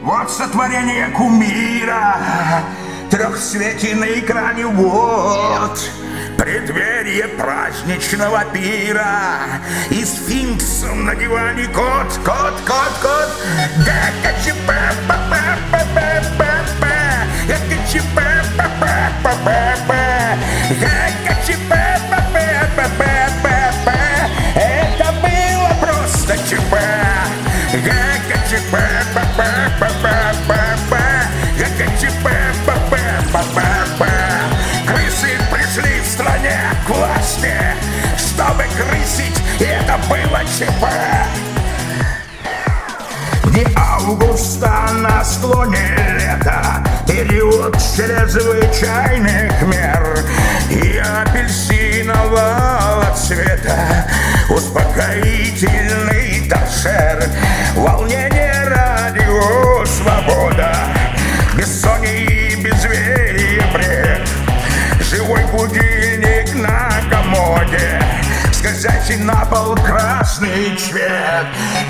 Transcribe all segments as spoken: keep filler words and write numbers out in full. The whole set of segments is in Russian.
Вот сотворение кумира, трехцветие на экране, вот преддверие праздничного пира, и сфинксом на диване кот, кот, кот, кот. Это было просто ЧП. Крысы пришли в стране к власти, чтобы крысить, и это было ЧП. Дни августа на склоне лета, период чрезвычайных мер и апельсинового цвета успокоительный торшер, волнение, радио, свобода, бессоние и безверие, бред, живой будильник на комоде, скользящий на пол красный цвет.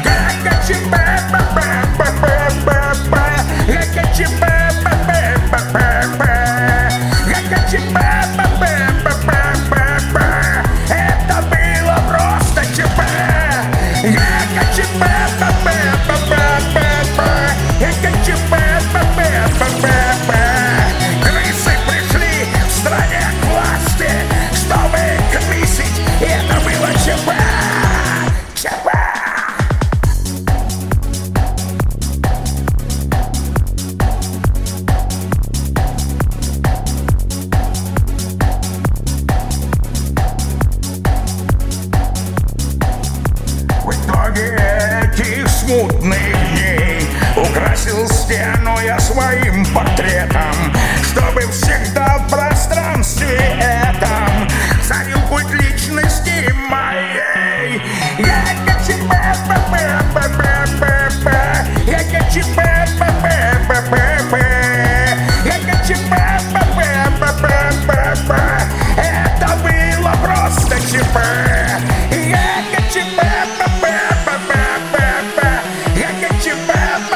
Это было просто ЧП. Крысы пришли в стране к власти, чтобы крысить, и это было ЧП. ЧП. В итоге этих смутных дней украсил стену я своим портретом, чтобы всегда в пространстве этом царил культ личности моей. Я КЧП, я КЧП, я КЧП, это было просто ЧП. Я КЧП, я КЧП.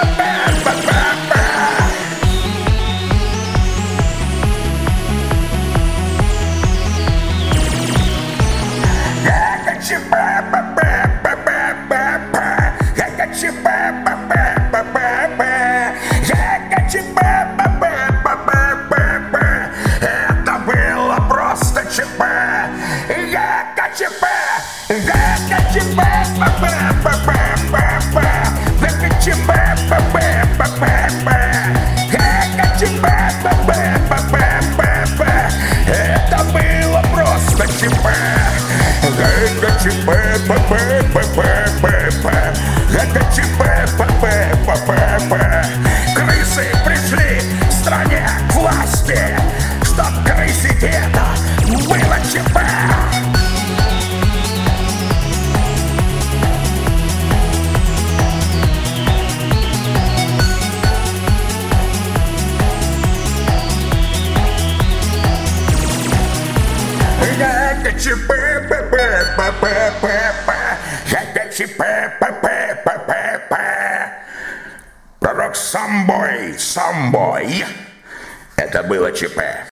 Это было просто ЧП. Я КЧП. Я КЧП. Это было просто ЧП. Крысы пришли в стране к власти, чтоб крысить, это было ЧП. ЧП, ЧП, пророк Самбой, Самбой. Это было ЧП.